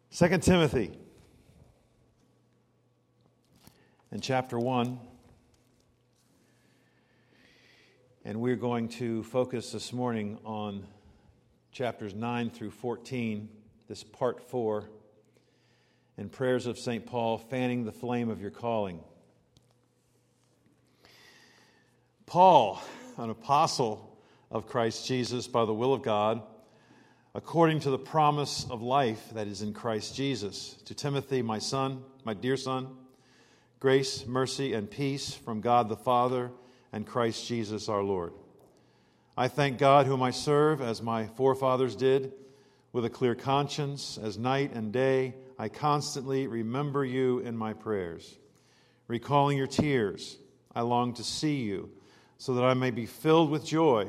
2 Timothy in chapter 1, and we're going to focus this morning on chapters 9 through 14, this part 4, and prayers of St. Paul, fanning the flame of your calling. Paul, an apostle of Christ Jesus by the will of God, according to the promise of life that is in Christ Jesus, to Timothy, my son, my dear son, grace, mercy, and peace from God the Father and Christ Jesus our Lord. I thank God whom I serve as my forefathers did, with a clear conscience, as night and day I constantly remember you in my prayers. Recalling your tears, I long to see you, so that I may be filled with joy.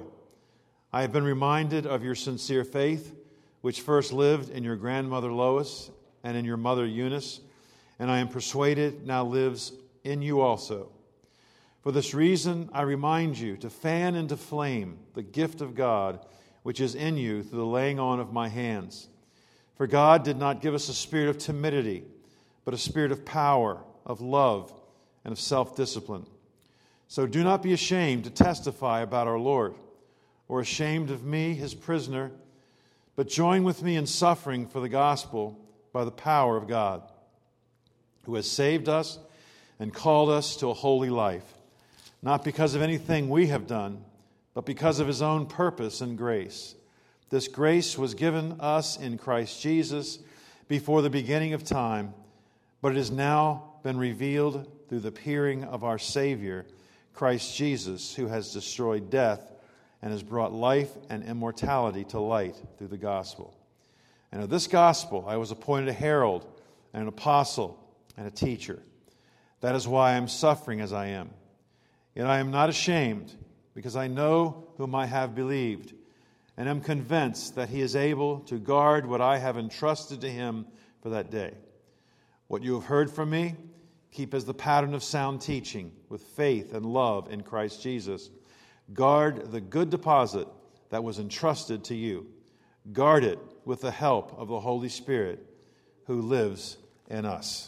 I have been reminded of your sincere faith, which first lived in your grandmother Lois and in your mother Eunice, and I am persuaded now lives in you also. For this reason, I remind you to fan into flame the gift of God, which is in you through the laying on of my hands. For God did not give us a spirit of timidity, but a spirit of power, of love, and of self-discipline. So do not be ashamed to testify about our Lord, or ashamed of me, his prisoner, but join with me in suffering for the gospel by the power of God, who has saved us and called us to a holy life, not because of anything we have done, but because of his own purpose and grace. This grace was given us in Christ Jesus before the beginning of time, but it has now been revealed through the appearing of our Savior, Christ Jesus, who has destroyed death and has brought life and immortality to light through the gospel. And of this gospel I was appointed a herald and an apostle and a teacher. That is why I am suffering as I am. Yet I am not ashamed, because I know whom I have believed, and am convinced that he is able to guard what I have entrusted to him for that day. What you have heard from me, keep as the pattern of sound teaching, with faith and love in Christ Jesus. Guard the good deposit that was entrusted to you. Guard it with the help of the Holy Spirit who lives in us.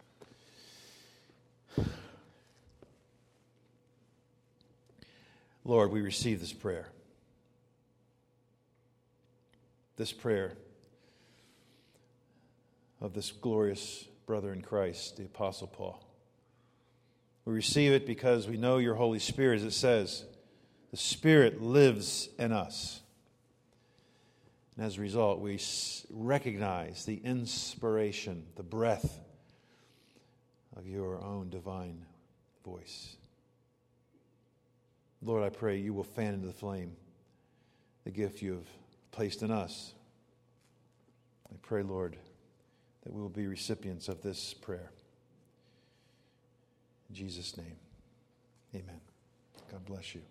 Lord, we receive this prayer. This prayer of this glorious brother in Christ, the Apostle Paul. We receive it because we know your Holy Spirit, as it says, the Spirit lives in us. And as a result, we recognize the inspiration, the breath of your own divine voice. Lord, I pray you will fan into the flame the gift you have placed in us. I pray, Lord, that we will be recipients of this prayer. In Jesus' name, amen. God bless you.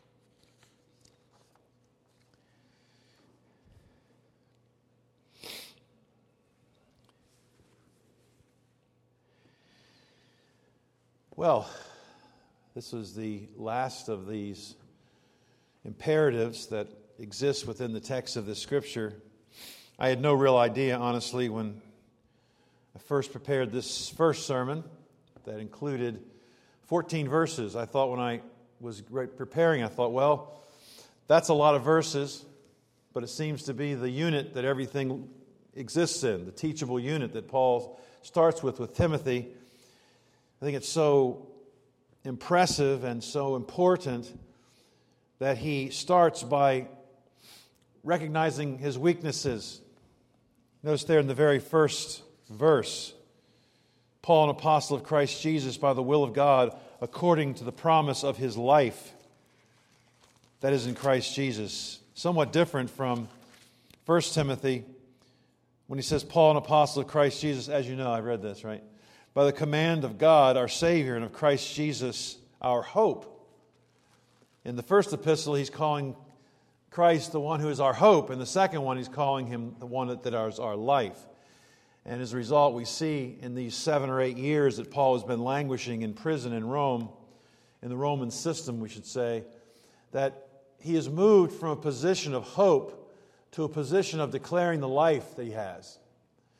Well, this was the last of these imperatives that exist within the text of this scripture. I had no real idea, honestly, when I first prepared this first sermon that included 14 verses. I thought when I was preparing, I thought, well, that's a lot of verses, but it seems to be the unit that everything exists in, the teachable unit that Paul starts with Timothy. I think it's so impressive and so important that he starts by recognizing his weaknesses. Notice there in the very first verse, Paul, an apostle of Christ Jesus by the will of God, according to the promise of his life that is in Christ Jesus. Somewhat different from 1 Timothy when he says, Paul, an apostle of Christ Jesus. As you know, I've read this, right? By the command of God, our Savior, and of Christ Jesus, our hope. In the first epistle, he's calling Christ the one who is our hope. In the second one, he's calling him the one that is our life. And as a result, we see in these 7 or 8 years that Paul has been languishing in prison in Rome, in the Roman system, we should say, that he has moved from a position of hope to a position of declaring the life that he has.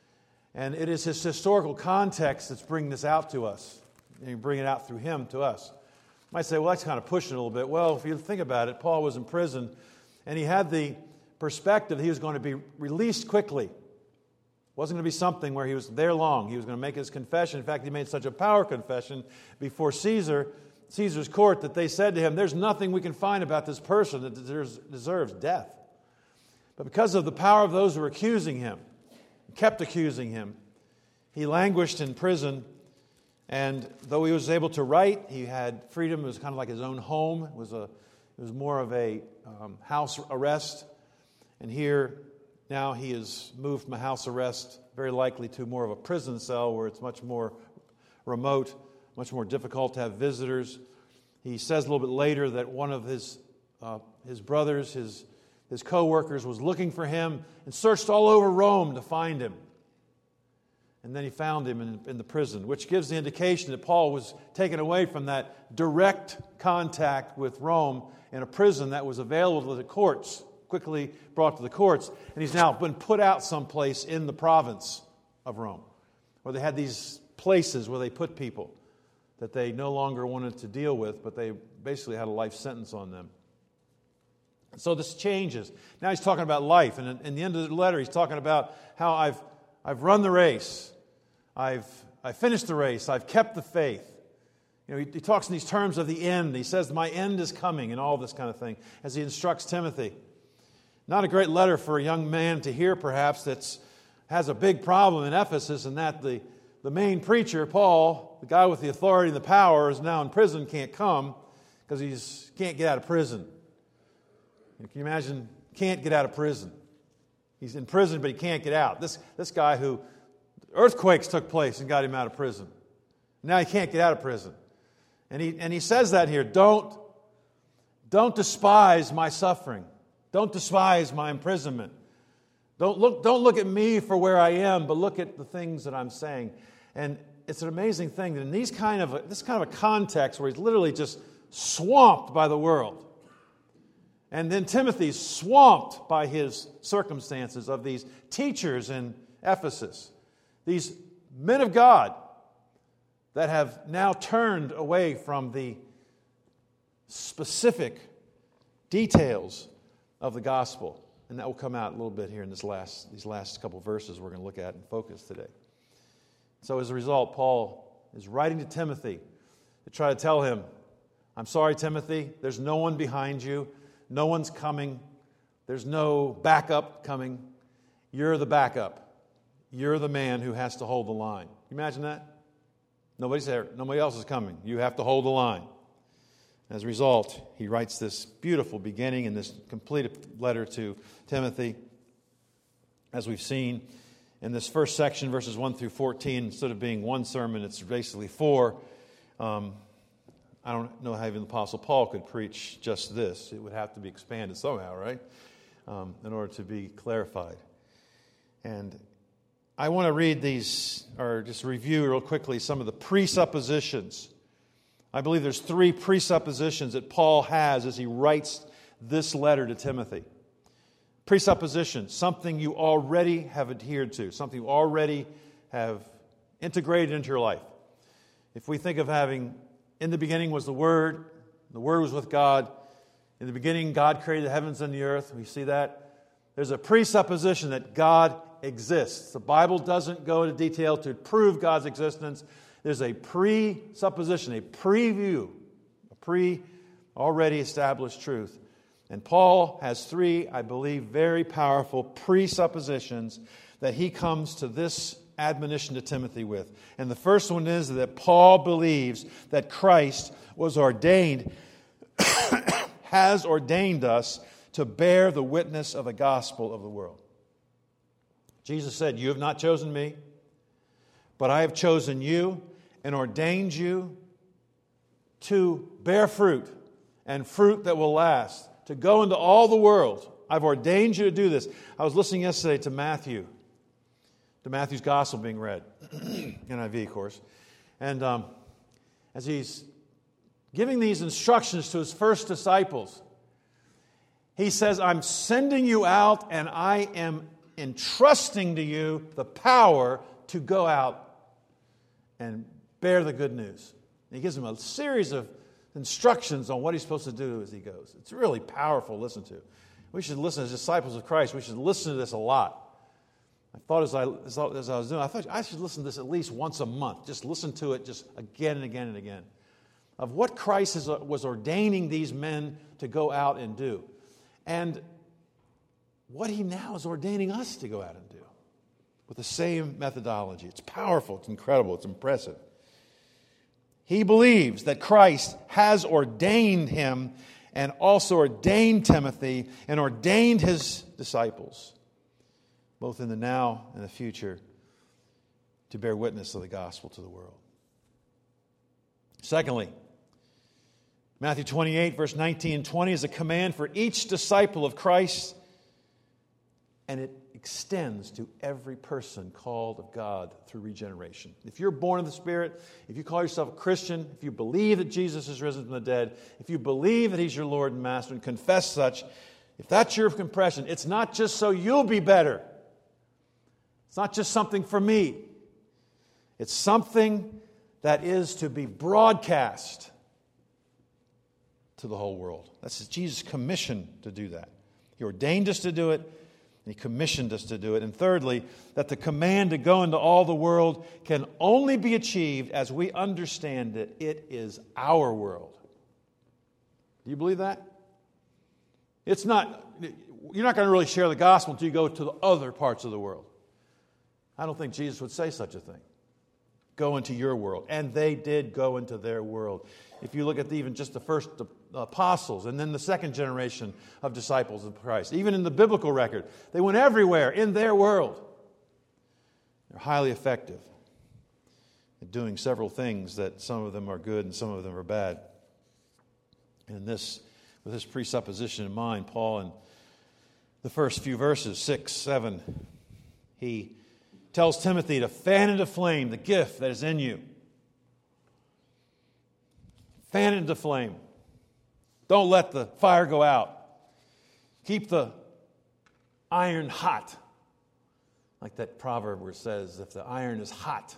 And it is his historical context that's bringing this out to us. And you bring it out through him to us. You might say, well, that's kind of pushing it a little bit. Well, if you think about it, Paul was in prison, and he had the perspective that he was going to be released quickly. It wasn't going to be something where he was there long. He was going to make his confession. In fact, he made such a power confession before Caesar's court, that they said to him, there's nothing we can find about this person that deserves death. But because of the power of those who were accusing him, kept accusing him, he languished in prison. And though he was able to write, he had freedom. It was kind of like his own home. It was more of a house arrest. And here, now he is moved from a house arrest, very likely to more of a prison cell where it's much more remote, much more difficult to have visitors. He says a little bit later that one of his brothers, his co-workers, was looking for him and searched all over Rome to find him. And then he found him in the prison, which gives the indication that Paul was taken away from that direct contact with Rome in a prison that was available to the courts, quickly brought to the courts, and he's now been put out someplace in the province of Rome, where they had these places where they put people that they no longer wanted to deal with, but they basically had a life sentence on them. So this changes. Now he's talking about life, and in the end of the letter, he's talking about how I've run the race, I've finished the race, I've kept the faith. You know, he talks in these terms of the end. He says, my end is coming, and all this kind of thing, as he instructs Timothy. Not a great letter for a young man to hear, perhaps, that has a big problem in Ephesus, and that the main preacher, Paul, the guy with the authority and the power, is now in prison, can't come, because he can't get out of prison. Can you imagine? Can't get out of prison. He's in prison, but he can't get out. This guy who earthquakes took place and got him out of prison. Now he can't get out of prison. And he says that here. Don't despise my suffering. Don't despise my imprisonment. Don't look at me for where I am, but look at the things that I'm saying. And it's an amazing thing that in this kind of a context where he's literally just swamped by the world. And then Timothy's swamped by his circumstances of these teachers in Ephesus. These men of God that have now turned away from the specific details of the gospel. And that will come out a little bit here in these last couple verses we're going to look at and focus today. So as a result, Paul is writing to Timothy to try to tell him, I'm sorry, Timothy, there's no one behind you. No one's coming. There's no backup coming. You're the backup. You're the man who has to hold the line. Can you imagine that? Nobody's there. Nobody else is coming. You have to hold the line. As a result, he writes this beautiful beginning in this complete letter to Timothy. As we've seen in this first section, verses 1 through 14, instead of being one sermon, it's basically four. I don't know how even the Apostle Paul could preach just this. It would have to be expanded somehow, right? In order to be clarified. And I want to read these, or just review real quickly some of the presuppositions. I believe there's 3 presuppositions that Paul has as he writes this letter to Timothy. Presupposition, something you already have adhered to, something you already have integrated into your life. If we think of having, in the beginning was the Word was with God. In the beginning, God created the heavens and the earth. We see that. There's a presupposition that God exists. The Bible doesn't go into detail to prove God's existence. There's a presupposition, a preview, a already established truth. And Paul has 3, I believe, very powerful presuppositions that he comes to this admonition to Timothy with. And the first one is that Paul believes that Christ was ordained, has ordained us to bear the witness of the gospel of the world. Jesus said, "You have not chosen me, but I have chosen you and ordained you to bear fruit, and fruit that will last, to go into all the world. I've ordained you to do this." I was listening yesterday to Matthew's gospel being read, NIV, of course. And as he's giving these instructions to his first disciples, he says, "I'm sending you out, and I am entrusting to you the power to go out and bear the good news. And he gives him a series of instructions on what he's supposed to do as he goes. It's really powerful to listen to. We should listen as disciples of Christ. We should listen to this a lot. I thought as I was doing, I thought I should listen to this at least once a month. Just listen to it just again and again and again. Of what Christ was ordaining these men to go out and do. And what he now is ordaining us to go out and do. With the same methodology. It's powerful, it's incredible, it's impressive. He believes that Christ has ordained him and also ordained Timothy and ordained his disciples, both in the now and the future, to bear witness of the gospel to the world. Secondly, Matthew 28, verse 19 and 20 is a command for each disciple of Christ, and it extends to every person called of God through regeneration. If you're born of the Spirit, if you call yourself a Christian, if you believe that Jesus is risen from the dead, if you believe that he's your Lord and Master and confess such, if that's your confession, it's not just so you'll be better. It's not just something for me. It's something that is to be broadcast to the whole world. That's Jesus' commission to do that. He ordained us to do it. He commissioned us to do it. And thirdly, that the command to go into all the world can only be achieved as we understand that it is our world. Do you believe that? It's not, you're not going to really share the gospel until you go to the other parts of the world. I don't think Jesus would say such a thing. Go into your world. And they did go into their world. If you look at even just the first apostles and then the second generation of disciples of Christ, even in the biblical record, they went everywhere in their world. They're highly effective at doing several things that some of them are good and some of them are bad. And with this presupposition in mind, Paul in the first few verses, 6, 7, he tells Timothy to fan into flame the gift that is in you. Fan it into flame. Don't let the fire go out. Keep the iron hot. Like that proverb where it says, if the iron is hot,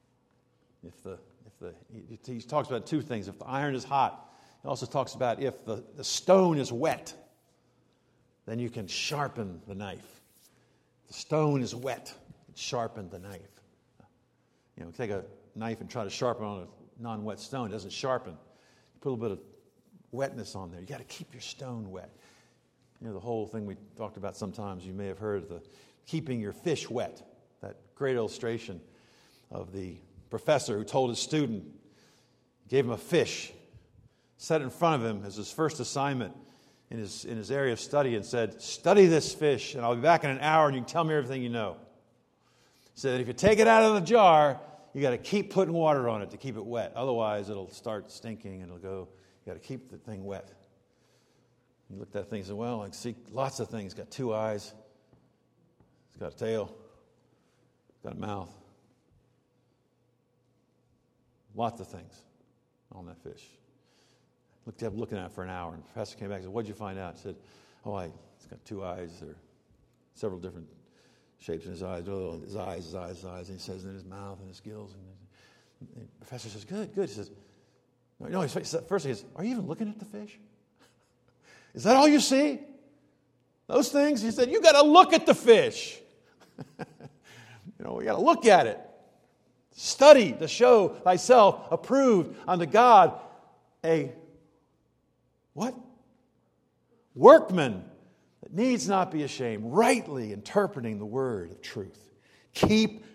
he talks about two things. If the iron is hot, he also talks about if the stone is wet, then you can sharpen the knife. If the stone is wet, sharpen the knife. You know, take a knife and try to sharpen on a non-wet stone. It doesn't sharpen. You put a little bit of wetness on there. You got to keep your stone wet. You know, the whole thing we talked about sometimes, you may have heard of the keeping your fish wet. That great illustration of the professor who told his student, gave him a fish, set it in front of him as his first assignment in his area of study and said, study this fish and I'll be back in an hour and you can tell me everything you know. He said, if you take it out of the jar, you got to keep putting water on it to keep it wet. Otherwise, it'll start stinking and it'll go. You got to keep the thing wet. You looked at that thing and said, well, I see lots of things. It's got two eyes. It's got a tail. It's got a mouth. Lots of things on that fish. Kept looking at it for an hour. And the professor came back and said, what did you find out? He said, it's got two eyes. There are several different shapes in his eyes. His eyes. And he says, in his mouth and his gills. And the professor says, good. He says, no, first he says, are you even looking at the fish? Is that all you see? Those things? He said, you got to look at the fish. We got to look at it. Study to show thyself approved unto God, a what? Workman that needs not be ashamed, rightly interpreting the word of truth. Keep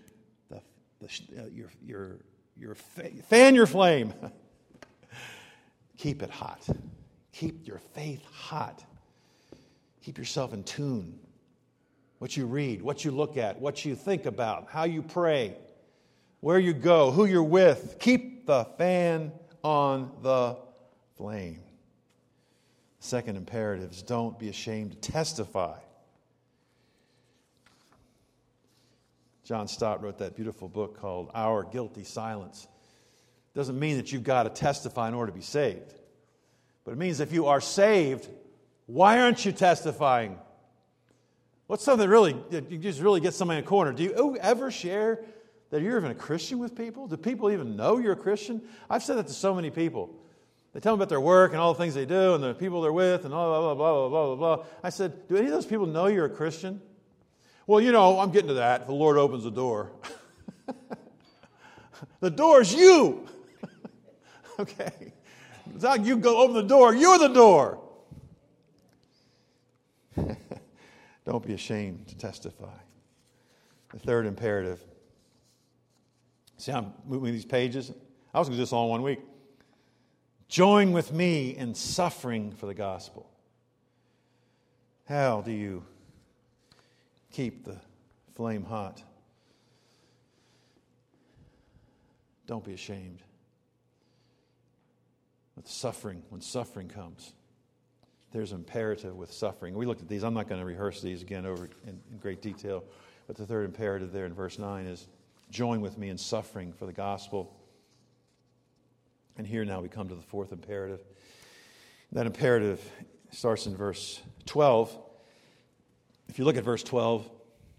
fan your flame. Keep it hot. Keep your faith hot. Keep yourself in tune. What you read, what you look at, what you think about, how you pray, where you go, who you're with. Keep the fan on the flame. Second imperative is don't be ashamed to testify. John Stott wrote that beautiful book called Our Guilty Silence. Doesn't mean that you've got to testify in order to be saved. But it means if you are saved, why aren't you testifying? What's something that really, you just really get somebody in a corner? Do you ever share that you're even a Christian with people? Do people even know you're a Christian? I've said that to so many people. They tell me about their work and all the things they do and the people they're with and blah, blah, blah, blah, blah, blah, blah. I said, do any of those people know you're a Christian? Well, I'm getting to that. The Lord opens the door. The door's you. Okay. It's not you go open the door. You're the door. Don't be ashamed to testify. The third imperative. See, I'm moving these pages. I was going to do this all in 1 week. Join with me in suffering for the gospel. How do you keep the flame hot? Don't be ashamed. With suffering, when suffering comes, there's an imperative with suffering. We looked at these. I'm not going to rehearse these again over in great detail. But the third imperative there in verse 9 is join with me in suffering for the gospel. And here now we come to the fourth imperative. That imperative starts in verse 12. If you look at verse 12,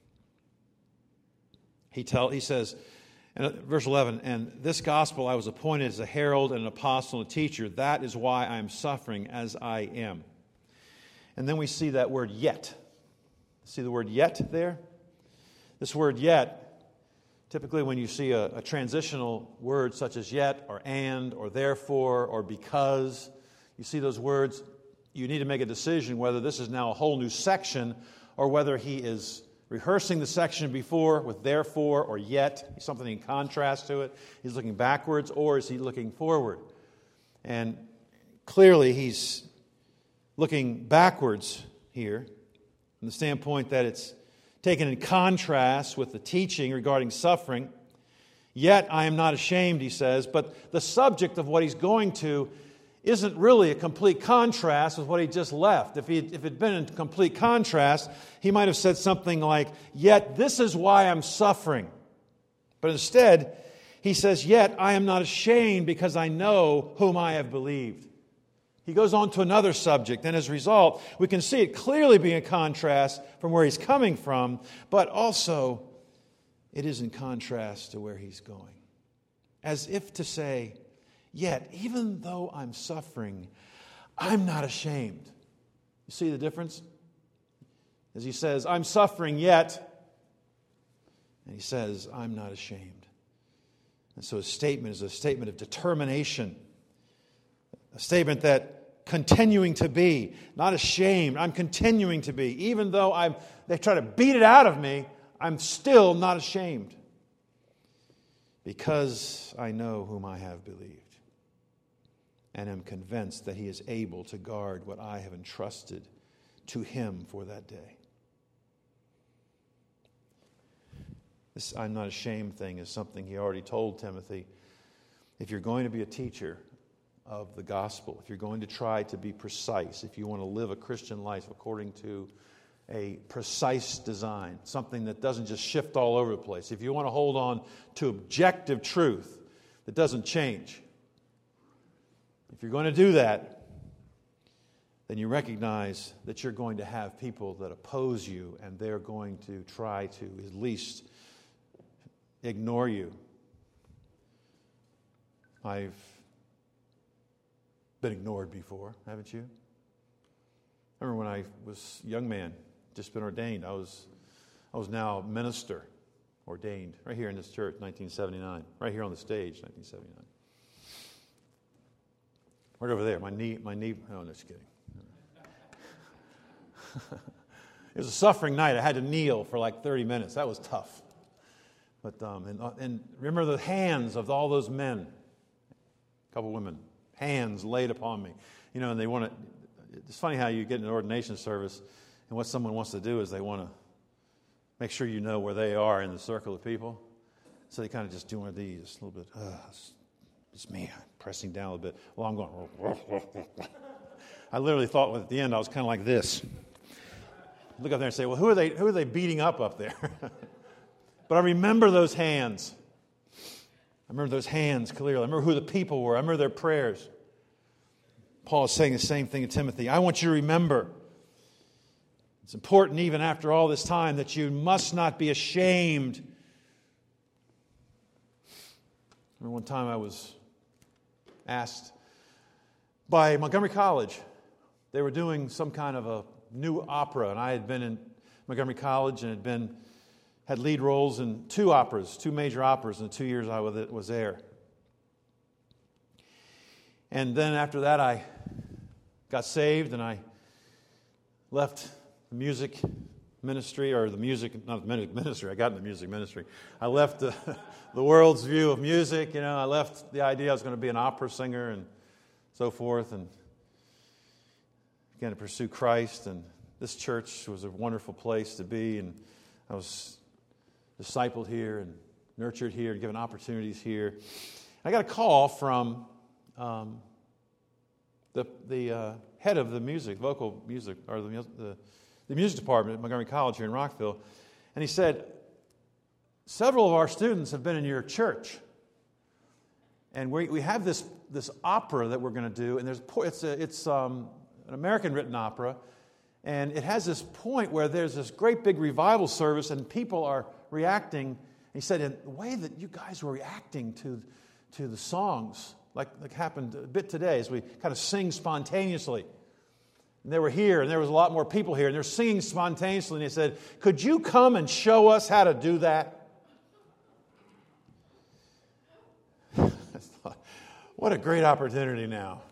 he says, and verse 11, and this gospel I was appointed as a herald and an apostle and a teacher. That is why I am suffering as I am. And then we see that word yet. See the word yet there? This word yet, typically when you see a transitional word such as yet or and or therefore or because, you see those words, you need to make a decision whether this is now a whole new section or whether he is rehearsing the section before with therefore or yet, something in contrast to it. He's looking backwards or is he looking forward? And clearly he's looking backwards here from the standpoint that it's taken in contrast with the teaching regarding suffering. Yet I am not ashamed, he says, but the subject of what he's going to isn't really a complete contrast with what he just left. If it had been in complete contrast, he might have said something like, yet this is why I'm suffering. But instead, he says, yet I am not ashamed because I know whom I have believed. He goes on to another subject, and as a result, we can see it clearly being a contrast from where he's coming from, but also it is in contrast to where he's going. As if to say, yet, even though I'm suffering, I'm not ashamed. You see the difference? As he says, I'm suffering yet, and he says, I'm not ashamed. And so his statement is a statement of determination, a statement that continuing to be, not ashamed, I'm continuing to be. Even though they try to beat it out of me, I'm still not ashamed. Because I know whom I have believed. And am convinced that he is able to guard what I have entrusted to him for that day. This I'm not ashamed thing is something he already told Timothy. If you're going to be a teacher of the gospel, if you're going to try to be precise, if you want to live a Christian life according to a precise design, something that doesn't just shift all over the place, if you want to hold on to objective truth that doesn't change, if you're going to do that, then you recognize that you're going to have people that oppose you and they're going to try to at least ignore you. I've been ignored before, haven't you? I remember when I was a young man, just been ordained. I was now minister, ordained, right here in this church, 1979. Right here on the stage, 1979. Right over there, my knee, oh, no, just kidding. It was a suffering night. I had to kneel for like 30 minutes. That was tough. But and remember the hands of all those men, a couple women, hands laid upon me. And they want to, it's funny how you get in an ordination service and what someone wants to do is they want to make sure you know where they are in the circle of people. So they kind of just do one of these, a little bit, it's me, I'm pressing down a little bit. Well, I'm going, I literally thought at the end I was kind of like this. Look up there and say, well, who are they beating up there? But I remember those hands. I remember those hands clearly. I remember who the people were. I remember their prayers. Paul is saying the same thing to Timothy. I want you to remember. It's important even after all this time that you must not be ashamed. I remember one time I was asked by Montgomery College. They were doing some kind of a new opera, and I had been in Montgomery College and had lead roles in two major operas in the 2 years I was there. And then after that, I got saved, and I left the music ministry, or not the ministry, I got in the music ministry. I left the world's view of music, I left the idea I was going to be an opera singer and so forth, and began to pursue Christ, and this church was a wonderful place to be, and I was discipled here and nurtured here and given opportunities here. I got a call from the head of the vocal music, or the music department at Montgomery College here in Rockville, and he said, several of our students have been in your church, and we have this opera that we're going to do, and it's an American-written opera, and it has this point where there's this great big revival service, and people are reacting. And he said, in the way that you guys were reacting to the songs, like happened a bit today, as we kind of sing spontaneously. And they were here, and there was a lot more people here, and they're singing spontaneously. And he said, could you come and show us how to do that? I thought, what a great opportunity now.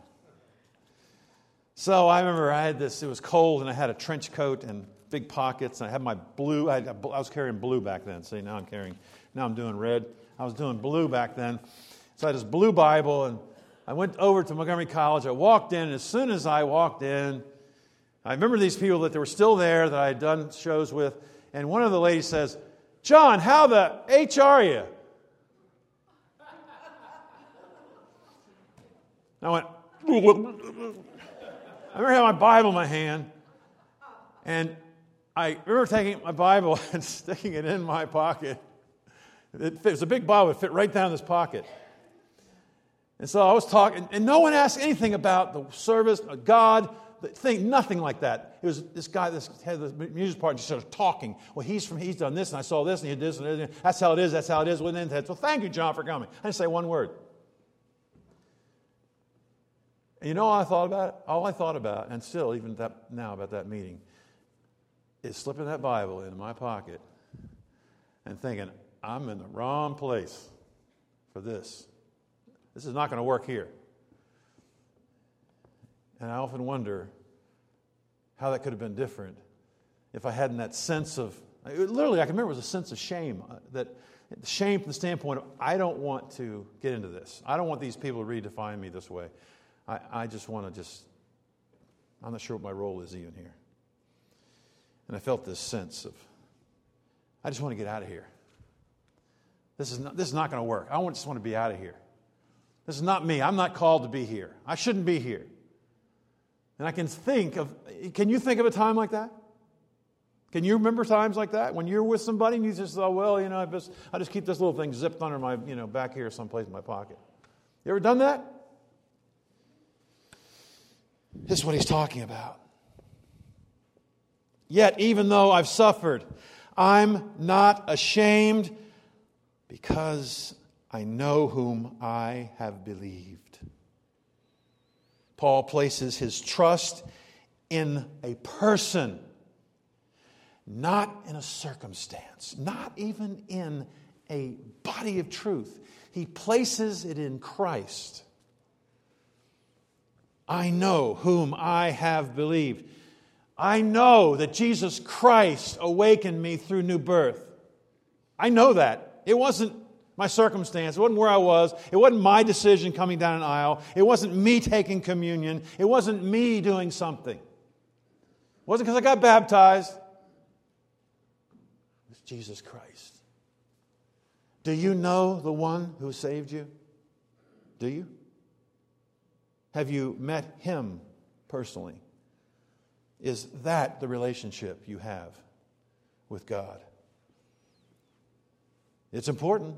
So I remember I had it was cold, and I had a trench coat and big pockets, and I had my blue, I was carrying blue back then. See, now I'm doing red. I was doing blue back then. So I had this blue Bible, and I went over to Montgomery College. I walked in, and as soon as I walked in, I remember these people that were still there that I had done shows with, and one of the ladies says, John, how the H are you? I went, I remember having my Bible in my hand, and I remember taking my Bible and sticking it in my pocket. It was a big Bible. It fit right down in this pocket. And so I was talking, and no one asked anything about the service, God, the thing, nothing like that. It was this guy, this head of the music department, just started talking. Well, he's done this, and I saw this, and he did this, and that's how it is, Well, thank you, John, for coming. I didn't say one word. And you know all I thought about it? All I thought about, and still even now about that meeting, is slipping that Bible into my pocket and thinking, I'm in the wrong place for this. This is not going to work here. And I often wonder how that could have been different if I hadn't that sense of, literally I can remember it was a sense of shame, shame from the standpoint of, I don't want to get into this. I don't want these people to redefine me this way. I just want to I'm not sure what my role is even here. And I felt this sense of, I just want to get out of here. This is not going to work. I just want to be out of here. This is not me. I'm not called to be here. I shouldn't be here. And I can you think of a time like that? Can you remember times like that when you're with somebody and you just thought, well, I just keep this little thing zipped under my, back here someplace in my pocket. You ever done that? This is what he's talking about. Yet, even though I've suffered, I'm not ashamed because I know whom I have believed. Paul places his trust in a person, not in a circumstance, not even in a body of truth. He places it in Christ. I know whom I have believed. I know that Jesus Christ awakened me through new birth. I know that. It wasn't my circumstance. It wasn't where I was. It wasn't my decision coming down an aisle. It wasn't me taking communion. It wasn't me doing something. It wasn't because I got baptized. It was Jesus Christ. Do you know the one who saved you? Do you? Have you met Him personally? Is that the relationship you have with God? It's important.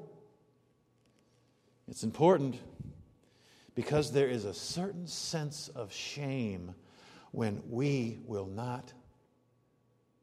It's important because there is a certain sense of shame when we will not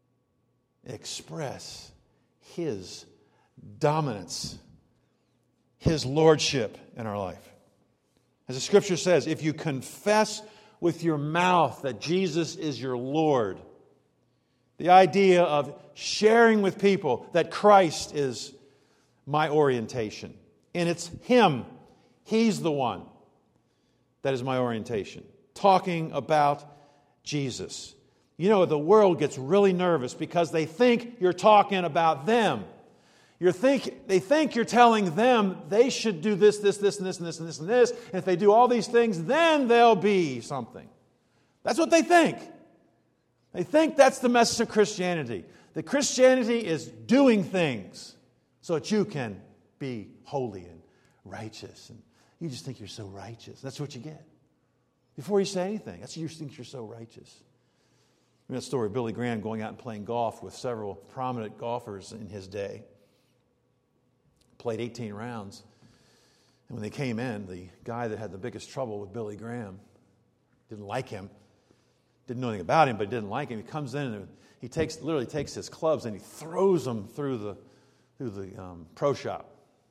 express His dominance, His lordship in our life. As the Scripture says, if you confess with your mouth that Jesus is your Lord, the idea of sharing with people that Christ is my orientation. And it's Him. He's the one that is my orientation. Talking about Jesus. You know, the world gets really nervous because they think you're talking about them. They think you're telling them they should do this, and this, and this, and this, and this. And if they do all these things, then they'll be something. That's what they think. They think that's the message of Christianity. That Christianity is doing things so that you can be holy and righteous. And you just think you're so righteous. That's what you get. Before you say anything, that's you think you're so righteous. I mean, that story of Billy Graham going out and playing golf with several prominent golfers in his day. Played 18 rounds. And when they came in, the guy that had the biggest trouble with Billy Graham didn't like him. Didn't know anything about him, but didn't like him. He comes in and he literally takes his clubs and he throws them through the pro shop.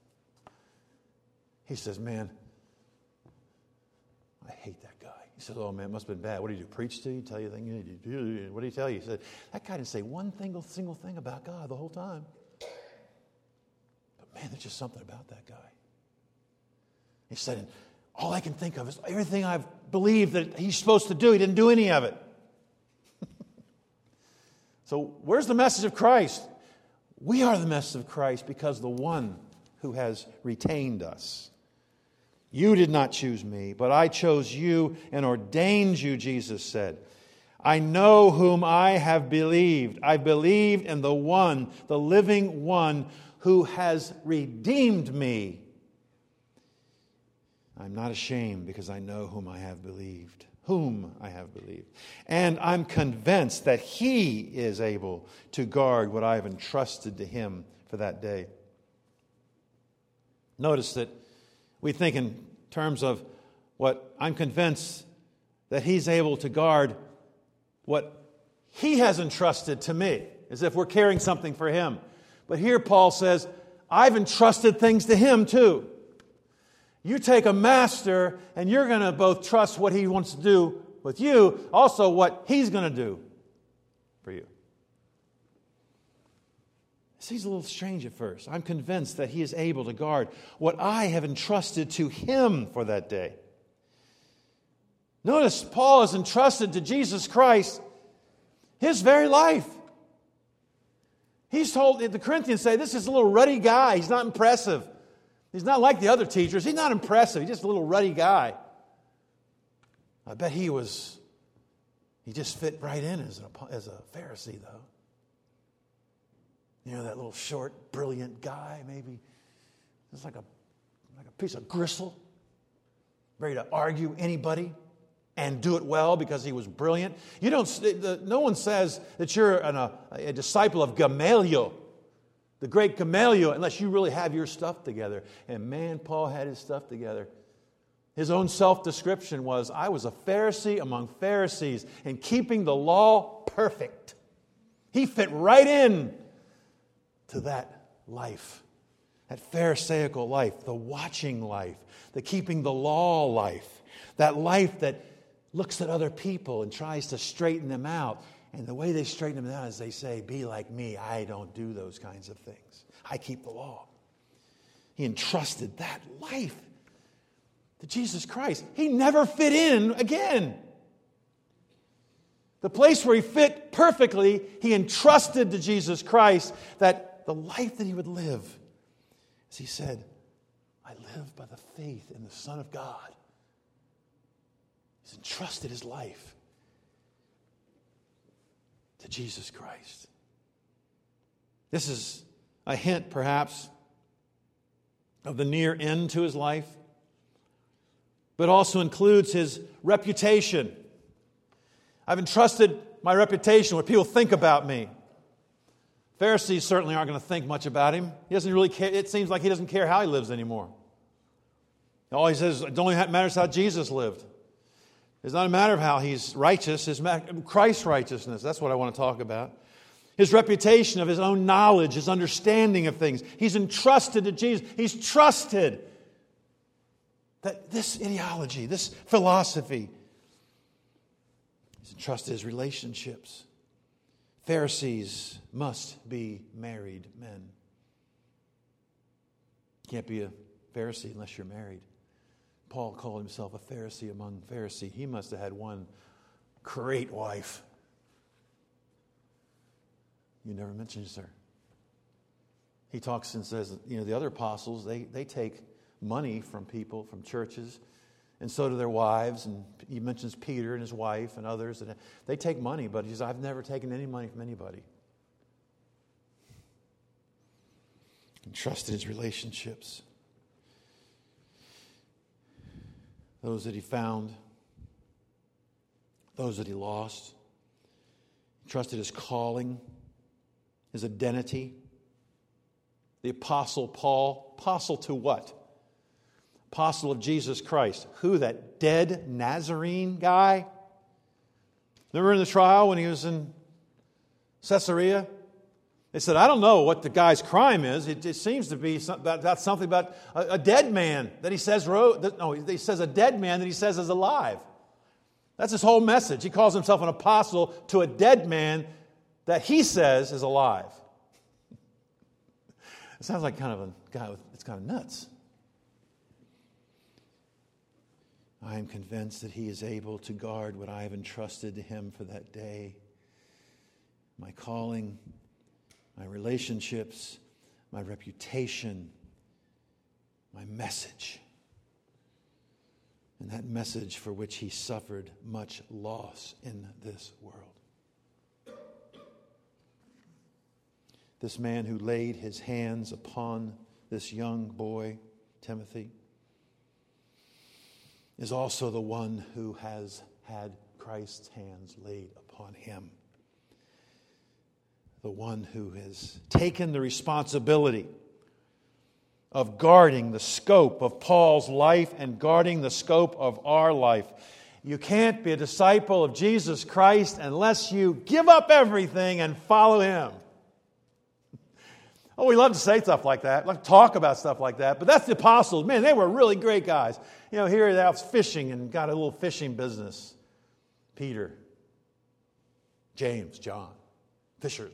He says, "Man, I hate that guy." He said, "Oh man, it must have been bad. What did you preach to you? Tell you things? What did he tell you?" He said, "That guy didn't say one single thing about God the whole time. But man, there's just something about that guy." He said, "And all I can think of is everything I've believed that he's supposed to do, he didn't do any of it." So where's the message of Christ? We are the message of Christ because the one who has retained us. "You did not choose me, but I chose you and ordained you," Jesus said. "I know whom I have believed. I believed in the one, the living one, who has redeemed me. I'm not ashamed because I know whom I have believed. And I'm convinced that He is able to guard what I have entrusted to Him for that day." Notice that we think in terms of what I'm convinced that He's able to guard what He has entrusted to me, as if we're carrying something for Him. But here Paul says, I've entrusted things to Him too. You take a master and you're going to both trust what he wants to do with you, also what he's going to do for you. It seems a little strange at first. I'm convinced that He is able to guard what I have entrusted to Him for that day. Notice Paul has entrusted to Jesus Christ his very life. He's told the Corinthians, say, this is a little ruddy guy. He's not impressive. He's not like the other teachers. He's not impressive. He's just a little ruddy guy. I bet he just fit right in as a Pharisee, though. You know, that little short, brilliant guy, maybe. It's like a piece of gristle, ready to argue anybody and do it well because he was brilliant. No one says that you're a disciple of Gamaliel, the great Gamaliel, unless you really have your stuff together. And man, Paul had his stuff together. His own self-description was, I was a Pharisee among Pharisees and keeping the law perfect. He fit right in to that life, that Pharisaical life, the watching life, the keeping the law life, that life that looks at other people and tries to straighten them out. And the way they straighten them out is they say, be like me, I don't do those kinds of things. I keep the law. He entrusted that life to Jesus Christ. He never fit in again. The place where he fit perfectly, he entrusted to Jesus Christ that the life that he would live, as he said, I live by the faith in the Son of God. He's entrusted his life to Jesus Christ. This is a hint, perhaps, of the near end to his life, but also includes his reputation. I've entrusted my reputation, what people think about me. Pharisees certainly aren't going to think much about him. He doesn't really care. It seems like he doesn't care how he lives anymore. All he says, it only matters how Jesus lived. It's not a matter of how he's righteous. It's Christ's righteousness. That's what I want to talk about. his reputation of his own knowledge, his understanding of things. He's entrusted to Jesus. He's trusted that this ideology, this philosophy, he's entrusted his relationships. Pharisees must be married men. You can't be a Pharisee unless you're married. Paul called himself a Pharisee among Pharisees. He must have had one great wife. You never mentions her. He talks and says, the other apostles, they take money from people, from churches, and so do their wives. And he mentions Peter and his wife and others. And they take money, but he says, I've never taken any money from anybody. And trusted his relationships. Those that he found, those that he lost. He trusted his calling, his identity. The Apostle Paul, apostle to what? Apostle of Jesus Christ. Who, that dead Nazarene guy? Remember in the trial when he was in Caesarea? They said, I don't know what the guy's crime is. It seems to be that's something about a dead man that he says he says a dead man that he says is alive. That's his whole message. He calls himself an apostle to a dead man that he says is alive. It sounds like kind of a guy it's kind of nuts. I am convinced that he is able to guard what I have entrusted to him for that day. My calling, my relationships, my reputation, my message. And that message for which he suffered much loss in this world. This man who laid his hands upon this young boy, Timothy, is also the one who has had Christ's hands laid upon him. The one who has taken the responsibility of guarding the scope of Paul's life and guarding the scope of our life. You can't be a disciple of Jesus Christ unless you give up everything and follow him. Oh, we love to say stuff like that. We love to talk about stuff like that. But that's the apostles. Man, they were really great guys. Here they're out fishing and got a little fishing business. Peter, James, John, fishermen.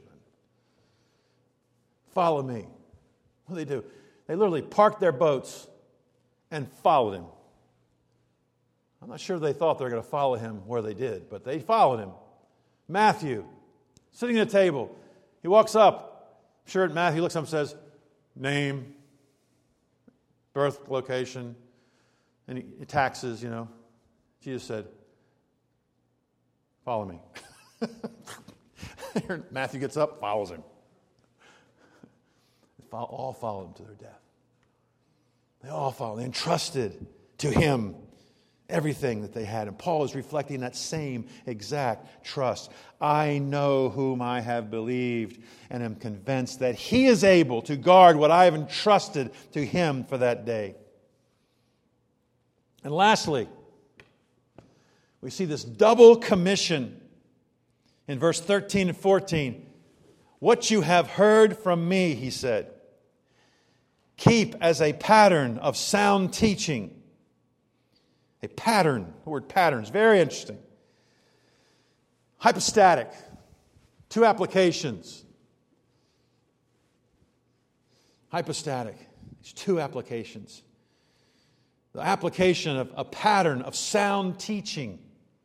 Follow me. What do they do? They literally parked their boats and followed him. I'm not sure they thought they were going to follow him where they did, but they followed him. Matthew, sitting at a table. He walks up. I'm sure Matthew looks up and says, name, birth location, and taxes, Jesus said, follow me. Matthew gets up, follows him. They all followed him to their death. They all followed. They entrusted to him everything that they had. And Paul is reflecting that same exact trust. I know whom I have believed and am convinced that he is able to guard what I have entrusted to him for that day. And lastly, we see this double commission in verse 13 and 14. What you have heard from me, he said, keep as a pattern of sound teaching. A pattern. The word pattern is very interesting. Hypostatic. Two applications. Hypostatic. There's two applications. The application of a pattern of sound teaching.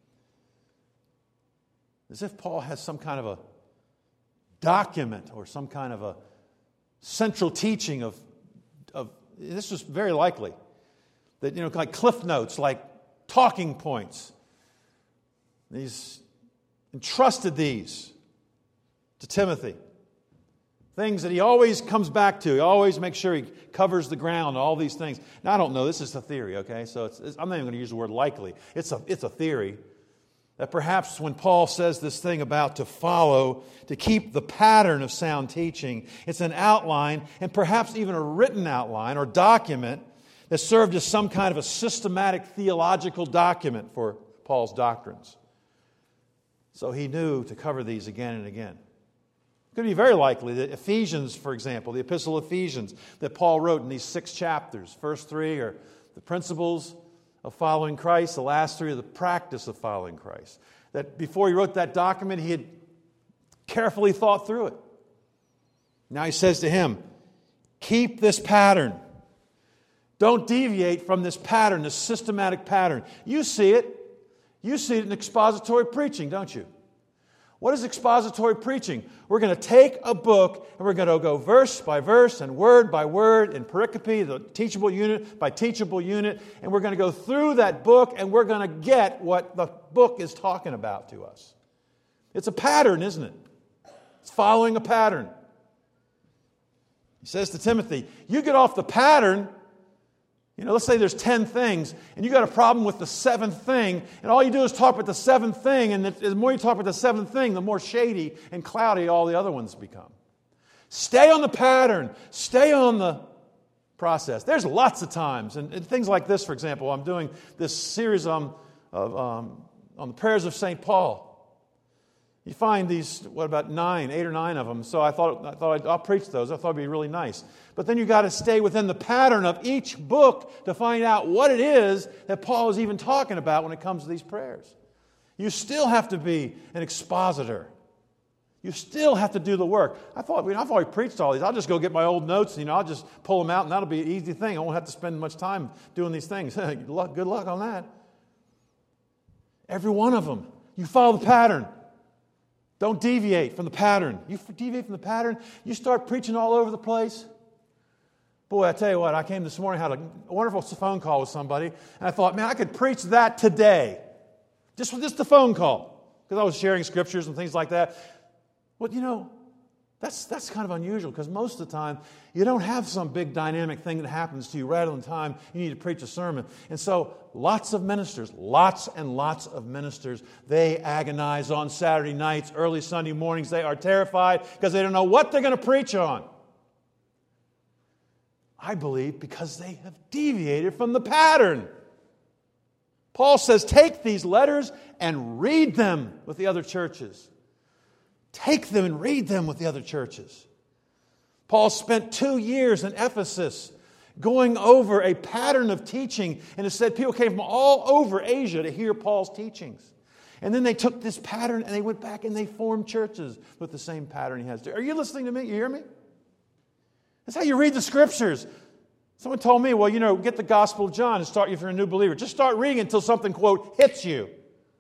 As if Paul has some kind of a document or some kind of a central teaching of this was very likely. That, like cliff notes, like talking points. He's entrusted these to Timothy. Things that he always comes back to. He always makes sure he covers the ground, all these things. Now, I don't know. This is a theory, okay? So I'm not even going to use the word likely. It's a theory that perhaps when Paul says this thing about to follow, to keep the pattern of sound teaching, it's an outline and perhaps even a written outline or document that served as some kind of a systematic theological document for Paul's doctrines. So he knew to cover these again and again. could be very likely that Ephesians, for example, the Epistle of Ephesians that Paul wrote in these 6 chapters, first 3 are the principles of following Christ, the last 3 are the practice of following Christ. That before he wrote that document, he had carefully thought through it. Now he says to him, keep this pattern. Don't deviate from this pattern, this systematic pattern. You see it. You see it in expository preaching, don't you? What is expository preaching? We're going to take a book and we're going to go verse by verse and word by word in pericope, the teachable unit by teachable unit, and we're going to go through that book and we're going to get what the book is talking about to us. It's a pattern, isn't it? It's following a pattern. He says to Timothy, you get off the pattern. Let's say there's 10 things, and you got a problem with the 7th thing, and all you do is talk about the 7th thing, and the more you talk about the 7th thing, the more shady and cloudy all the other ones become. Stay on the pattern. Stay on the process. There's lots of times, and things like this, for example, I'm doing this series on the prayers of St. Paul. You find these, 8 or 9 of them, so I thought I'll preach those. I thought it'd be really nice. But then you've got to stay within the pattern of each book to find out what it is that Paul is even talking about when it comes to these prayers. You still have to be an expositor. You still have to do the work. I've already preached all these. I'll just go get my old notes, and I'll just pull them out, and that'll be an easy thing. I won't have to spend much time doing these things. Good luck on that. Every one of them. You follow the pattern. Don't deviate from the pattern. You deviate from the pattern, you start preaching all over the place. Boy, I tell you what, I came this morning, had a wonderful phone call with somebody, and I thought, man, I could preach that today. Just a phone call. Because I was sharing scriptures and things like that. Well, that's kind of unusual, because most of the time, you don't have some big dynamic thing that happens to you right on the time you need to preach a sermon. And so, lots and lots of ministers, they agonize on Saturday nights, early Sunday mornings. They are terrified because they don't know what they're going to preach on. I believe because they have deviated from the pattern. Paul says, take these letters and read them with the other churches. Take them and read them with the other churches. Paul spent 2 years in Ephesus going over a pattern of teaching, and it said people came from all over Asia to hear Paul's teachings. And then they took this pattern and they went back and they formed churches with the same pattern he has. Are you listening to me? You hear me? That's how you read the scriptures. Someone told me, get the Gospel of John and start if you're a new believer. Just start reading until something, quote, hits you.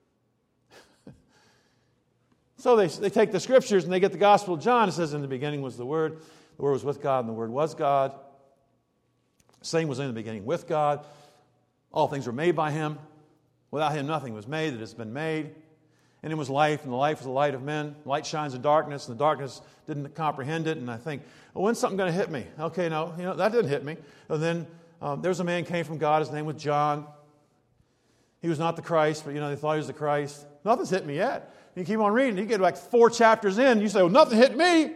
So they take the scriptures and they get the Gospel of John. It says, in the beginning was the Word was with God, and the Word was God. The same was in the beginning with God. All things were made by Him. Without Him nothing was made that has been made. And it was life, and the life was the light of men. Light shines in darkness, and the darkness didn't comprehend it. And I think, when's something going to hit me? Okay, no, that didn't hit me. And then there was a man came from God. His name was John. He was not the Christ, but they thought he was the Christ. Nothing's hit me yet. You keep on reading. You get like 4 chapters in. You say, well, nothing hit me.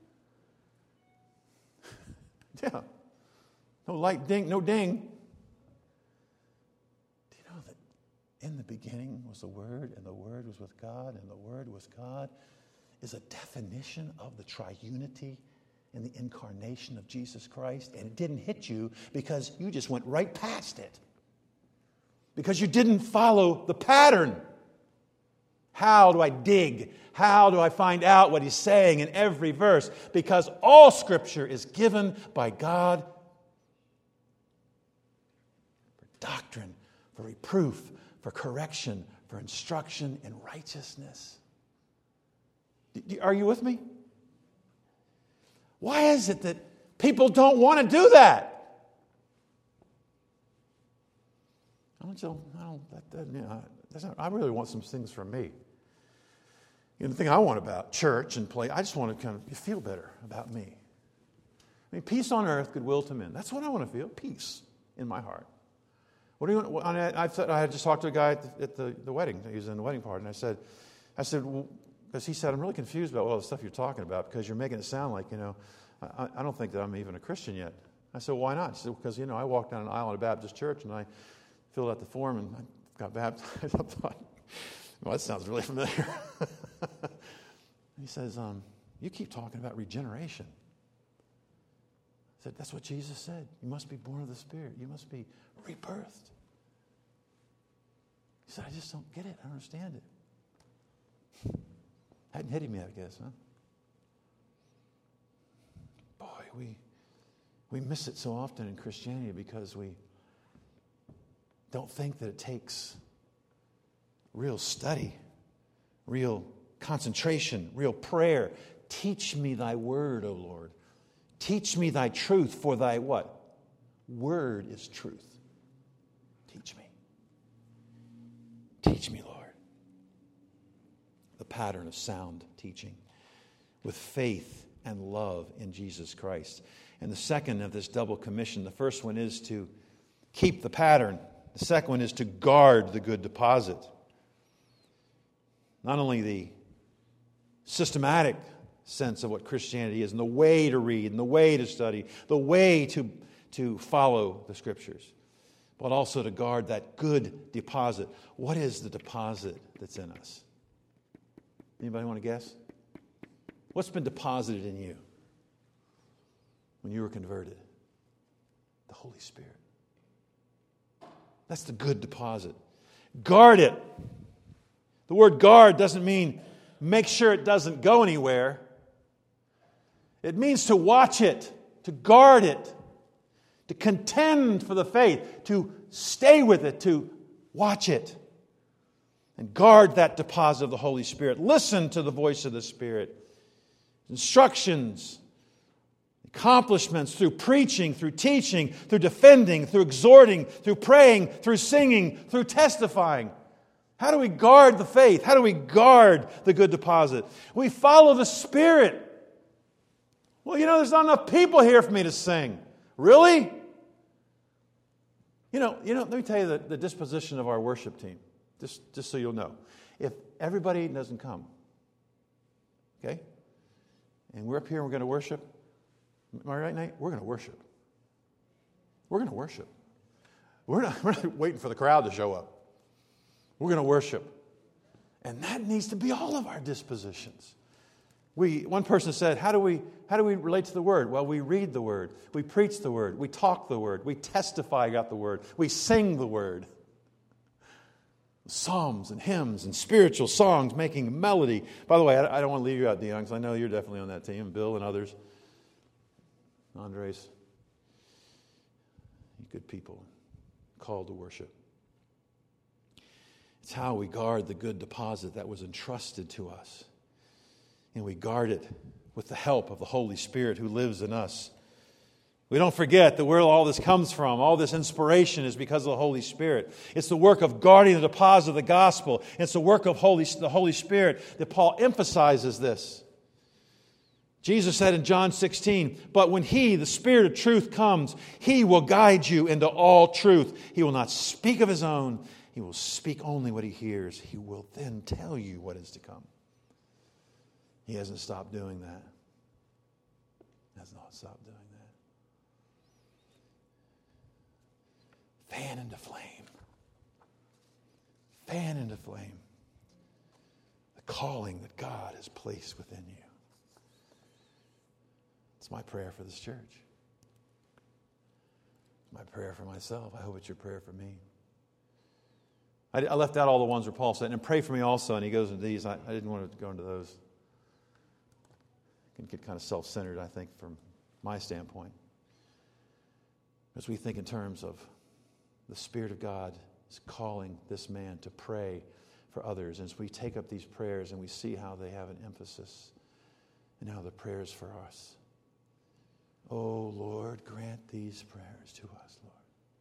Yeah. No light ding, no ding. Do you know that in the beginning was the Word, and the Word was with God, and the Word was God, is a definition of the triunity and the incarnation of Jesus Christ, and it didn't hit you because you just went right past it. Because you didn't follow the pattern. How do I dig? How do I find out what he's saying in every verse? Because all Scripture is given by God for doctrine, for reproof, for correction, for instruction in righteousness. Are you with me? Why is it that people don't want to do that? I really want some things from me. The thing I want about church and play, I just want to kind of feel better about me. Peace on earth, goodwill to men. That's what I want to feel, peace in my heart. What do you want? I had just talked to a guy at the wedding. He was in the wedding party, and I said, because he said, I'm really confused about all the stuff you're talking about because you're making it sound like, I don't think that I'm even a Christian yet. I said, why not? He said, because, I walked down an aisle at a Baptist church, and I filled out the form, and I got baptized. I thought, well, that sounds really familiar. He says, You keep talking about regeneration. I said, that's what Jesus said. You must be born of the Spirit. You must be rebirthed. He said, I just don't get it. I don't understand it. Hadn't hit him yet, I guess, huh? Boy, we miss it so often in Christianity because we don't think that it takes real study, real concentration, real prayer. Teach me thy word, O Lord. Teach me thy truth, for thy what? Word is truth. Teach me. Teach me, Lord. The pattern of sound teaching with faith and love in Jesus Christ. And the second of this double commission, the first one is to keep the pattern. The second one is to guard the good deposit. Not only the systematic sense of what Christianity is and the way to read and the way to study, the way to follow the Scriptures, but also to guard that good deposit. What is the deposit that's in us? Anybody want to guess? What's been deposited in you when you were converted? The Holy Spirit. That's the good deposit. Guard it. The word guard doesn't mean make sure it doesn't go anywhere. It means to watch it, to guard it, to contend for the faith, to stay with it, to watch it. And guard that deposit of the Holy Spirit. Listen to the voice of the Spirit. Instructions, accomplishments through preaching, through teaching, through defending, through exhorting, through praying, through singing, through testifying. How do we guard the faith? How do we guard the good deposit? We follow the Spirit. Well, there's not enough people here for me to sing. Really? Let me tell you the disposition of our worship team. Just so you'll know. If everybody doesn't come, okay, and we're up here and we're going to worship, am I right, Nate? We're going to worship. We're going to worship. We're not waiting for the crowd to show up. We're going to worship. And that needs to be all of our dispositions. One person said, how do we relate to the Word? Well, we read the Word. We preach the Word. We talk the Word. We testify about the Word. We sing the Word. Psalms and hymns and spiritual songs making melody. By the way, I don't want to leave you out, Dion, because I know you're definitely on that team. Bill and others. Andres. Good people called to worship. It's how we guard the good deposit that was entrusted to us. And we guard it with the help of the Holy Spirit who lives in us. We don't forget that where all this comes from, all this inspiration is because of the Holy Spirit. It's the work of guarding the deposit of the gospel. It's the work of the Holy Spirit that Paul emphasizes this. Jesus said in John 16, but when He, the Spirit of truth, comes, He will guide you into all truth. He will not speak of His own. He will speak only what He hears. He will then tell you what is to come. He hasn't stopped doing that. Has not stopped doing that. Fan into flame. Fan into flame the calling that God has placed within you. It's my prayer for this church. It's my prayer for myself. I hope it's your prayer for me. I left out all the ones where Paul said, and pray for me also, and he goes into these. I didn't want to go into those. It can get kind of self-centered, I think, from my standpoint. As we think in terms of the Spirit of God is calling this man to pray for others. And as we take up these prayers and we see how they have an emphasis and how the prayers for us. Oh, Lord, grant these prayers to us, Lord.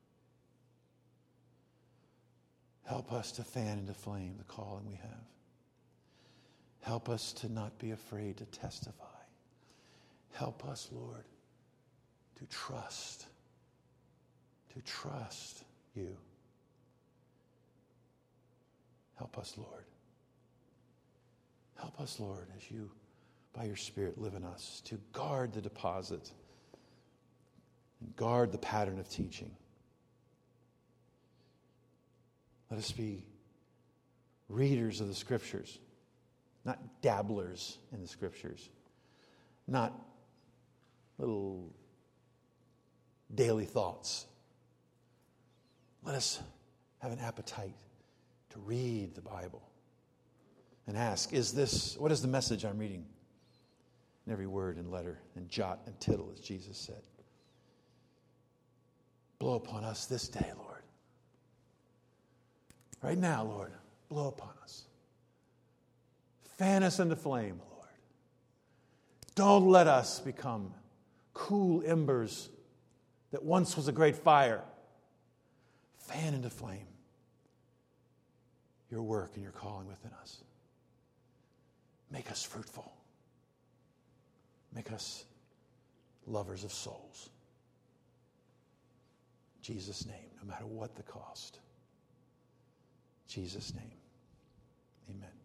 Help us to fan into flame the calling we have. Help us to not be afraid to testify. Help us, Lord, to trust you. Help us, Lord. Help us, Lord, as you, by your Spirit, live in us, to guard the deposit and guard the pattern of teaching. Let us be readers of the Scriptures, not dabblers in the Scriptures, not little daily thoughts. Let us have an appetite to read the Bible and ask, what is the message I'm reading? In every word and letter and jot and tittle, as Jesus said. Blow upon us this day, Lord. Right now, Lord, blow upon us. Fan us into flame, Lord. Don't let us become cool embers that once was a great fire. Fan into flame your work and your calling within us. Make us fruitful. Make us lovers of souls. In Jesus' name, no matter what the cost. In Jesus' name, amen.